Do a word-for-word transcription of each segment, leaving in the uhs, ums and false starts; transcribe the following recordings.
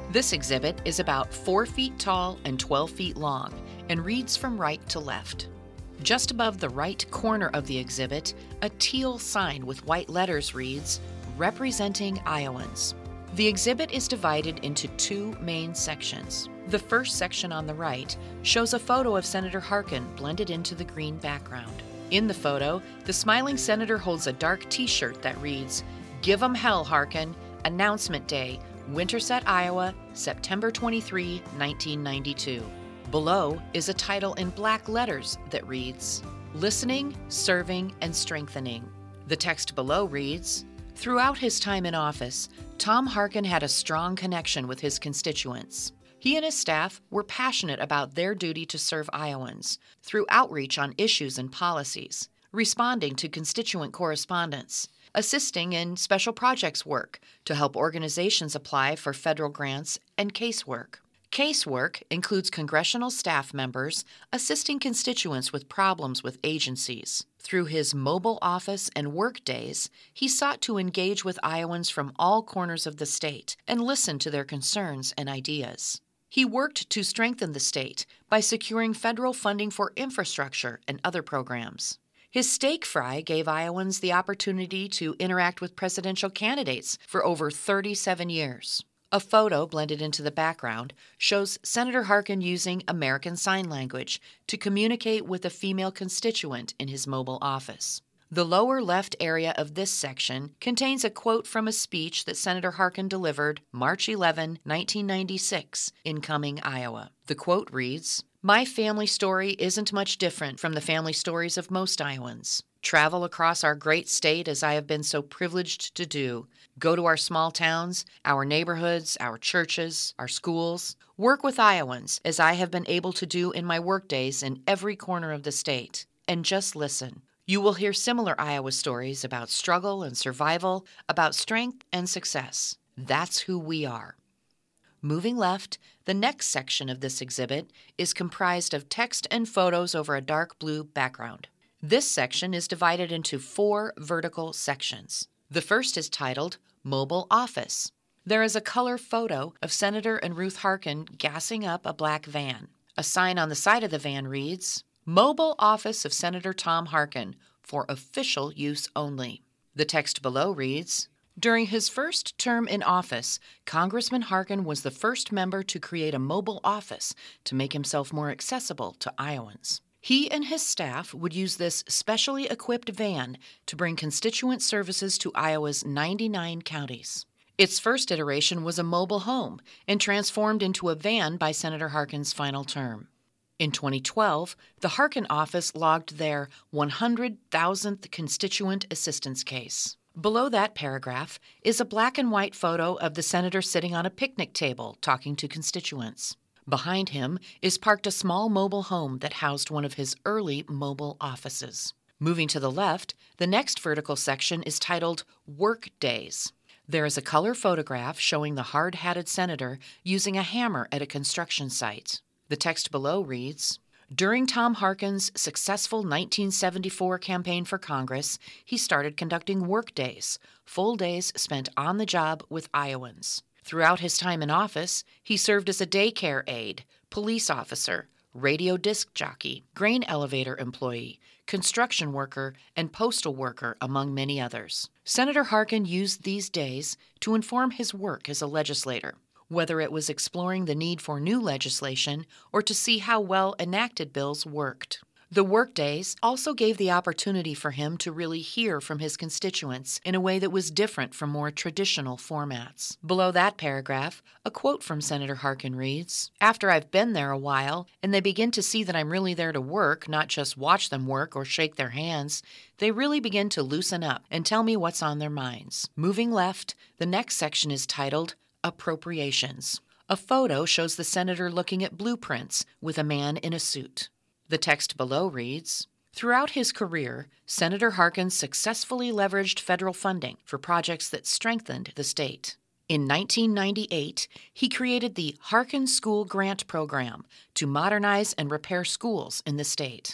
This exhibit is about four feet tall and twelve feet long and reads from right to left. Just above the right corner of the exhibit, a teal sign with white letters reads, "Representing Iowans." The exhibit is divided into two main sections. The first section on the right shows a photo of Senator Harkin blended into the green background. In the photo, the smiling senator holds a dark t-shirt that reads, "Give 'em hell, Harkin, Announcement Day, Winterset, Iowa, September twenty-third, nineteen ninety-two. Below is a title in black letters that reads, "Listening, Serving, and Strengthening." The text below reads, "Throughout his time in office, Tom Harkin had a strong connection with his constituents. He and his staff were passionate about their duty to serve Iowans through outreach on issues and policies, responding to constituent correspondence, assisting in special projects work to help organizations apply for federal grants, and casework. Casework includes congressional staff members assisting constituents with problems with agencies. Through his mobile office and work days, he sought to engage with Iowans from all corners of the state and listen to their concerns and ideas. He worked to strengthen the state by securing federal funding for infrastructure and other programs. His steak fry gave Iowans the opportunity to interact with presidential candidates for over thirty-seven years. A photo blended into the background shows Senator Harkin using American Sign Language to communicate with a female constituent in his mobile office. The lower left area of this section contains a quote from a speech that Senator Harkin delivered March eleventh, nineteen ninety-six, in Cumming, Iowa. The quote reads, "My family story isn't much different from the family stories of most Iowans. Travel across our great state as I have been so privileged to do. Go to our small towns, our neighborhoods, our churches, our schools. Work with Iowans as I have been able to do in my workdays in every corner of the state. And just listen. You will hear similar Iowa stories about struggle and survival, about strength and success. That's who we are." Moving left, the next section of this exhibit is comprised of text and photos over a dark blue background. This section is divided into four vertical sections. The first is titled Mobile Office. There is a color photo of Senator and Ruth Harkin gassing up a black van. A sign on the side of the van reads, "Mobile Office of Senator Tom Harkin for official use only." The text below reads, "During his first term in office, Congressman Harkin was the first member to create a mobile office to make himself more accessible to Iowans. He and his staff would use this specially equipped van to bring constituent services to Iowa's ninety-nine counties. Its first iteration was a mobile home and transformed into a van by Senator Harkin's final term. In twenty twelve, the Harkin office logged their one hundred thousandth constituent assistance case." Below that paragraph is a black and white photo of the senator sitting on a picnic table talking to constituents. Behind him is parked a small mobile home that housed one of his early mobile offices. Moving to the left, the next vertical section is titled Work Days. There is a color photograph showing the hard-hatted senator using a hammer at a construction site. The text below reads, "During Tom Harkin's successful nineteen seventy-four campaign for Congress, he started conducting work days, full days spent on the job with Iowans. Throughout his time in office, he served as a daycare aide, police officer, radio disc jockey, grain elevator employee, construction worker, and postal worker, among many others. Senator Harkin used these days to inform his work as a legislator, whether it was exploring the need for new legislation or to see how well enacted bills worked. The workdays also gave the opportunity for him to really hear from his constituents in a way that was different from more traditional formats." Below that paragraph, a quote from Senator Harkin reads, "After I've been there a while and they begin to see that I'm really there to work, not just watch them work or shake their hands, they really begin to loosen up and tell me what's on their minds." Moving left, the next section is titled Appropriations. A photo shows the senator looking at blueprints with a man in a suit. The text below reads, "Throughout his career, Senator Harkin successfully leveraged federal funding for projects that strengthened the state. In nineteen ninety-eight, he created the Harkin School Grant Program to modernize and repair schools in the state.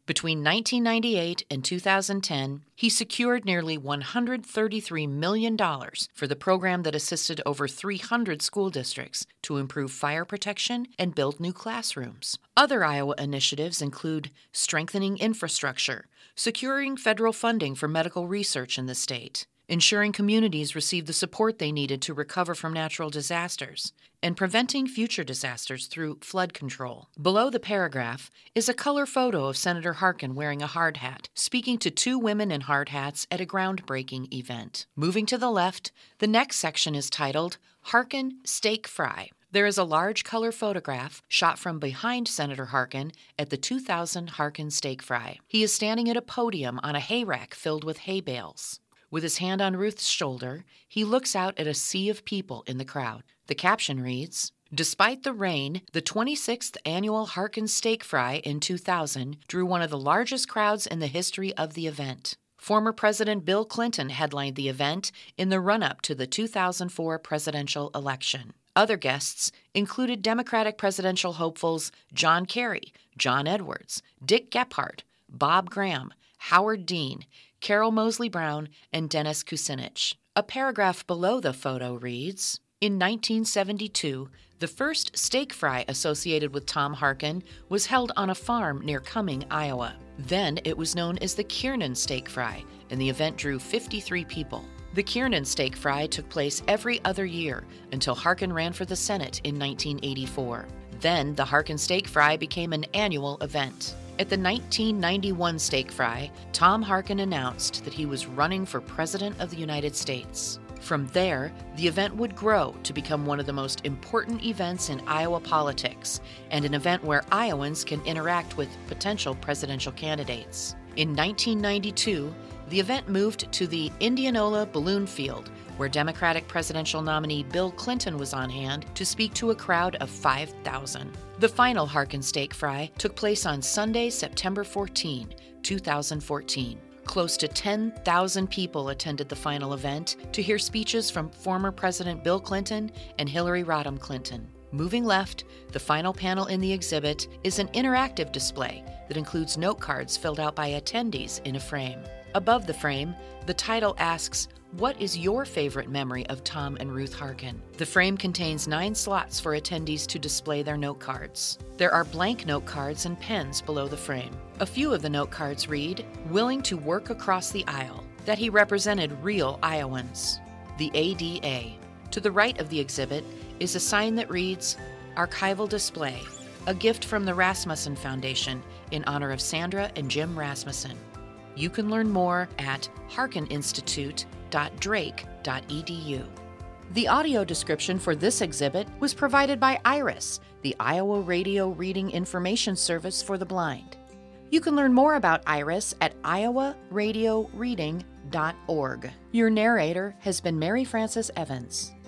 Between nineteen ninety-eight and two thousand ten, he secured nearly one hundred thirty-three million dollars for the program that assisted over three hundred school districts to improve fire protection and build new classrooms. Other Iowa initiatives include strengthening infrastructure, securing federal funding for medical research in the state, ensuring communities receive the support they needed to recover from natural disasters, and preventing future disasters through flood control. Below the paragraph is a color photo of Senator Harkin wearing a hard hat, speaking to two women in hard hats at a groundbreaking event. Moving to the left, the next section is titled Harkin Steak Fry. There is a large color photograph shot from behind Senator Harkin at the two thousand Harkin Steak Fry. He is standing at a podium on a hay rack filled with hay bales. With his hand on Ruth's shoulder, he looks out at a sea of people in the crowd. The caption reads, "Despite the rain, the twenty-sixth annual Harkin Steak Fry in two thousand drew one of the largest crowds in the history of the event." Former President Bill Clinton headlined the event in the run-up to the two thousand four presidential election. Other guests included Democratic presidential hopefuls John Kerry, John Edwards, Dick Gephardt, Bob Graham, Howard Dean, Carol Moseley Brown, and Dennis Kucinich. A paragraph below the photo reads, "In nineteen seventy-two, the first steak fry associated with Tom Harkin was held on a farm near Cumming, Iowa. Then it was known as the Kiernan Steak Fry, and the event drew fifty-three people. The Kiernan Steak Fry took place every other year until Harkin ran for the Senate in nineteen eighty-four. Then the Harkin Steak Fry became an annual event. At the nineteen ninety-one Steak Fry, Tom Harkin announced that he was running for President of the United States. From there, the event would grow to become one of the most important events in Iowa politics, and an event where Iowans can interact with potential presidential candidates. In nineteen ninety-two, the event moved to the Indianola Balloon Field, where Democratic presidential nominee Bill Clinton was on hand to speak to a crowd of five thousand. The final Harkin Steak Fry took place on Sunday, September fourteenth, two thousand fourteen. Close to ten thousand people attended the final event to hear speeches from former President Bill Clinton and Hillary Rodham Clinton. Moving left, the final panel in the exhibit is an interactive display that includes note cards filled out by attendees in a frame. Above the frame, the title asks, "What is your favorite memory of Tom and Ruth Harkin?" The frame contains nine slots for attendees to display their note cards. There are blank note cards and pens below the frame. A few of the note cards read, "Willing to work across the aisle," that he represented real Iowans. The A D A. To the right of the exhibit is a sign that reads, "Archival Display, a gift from the Rasmussen Foundation in honor of Sandra and Jim Rasmussen." You can learn more at harkin institute dot drake dot e d u. The audio description for this exhibit was provided by IRIS, the Iowa Radio Reading Information Service for the Blind. You can learn more about IRIS at iowa radio reading dot org. Your narrator has been Mary Frances Evans.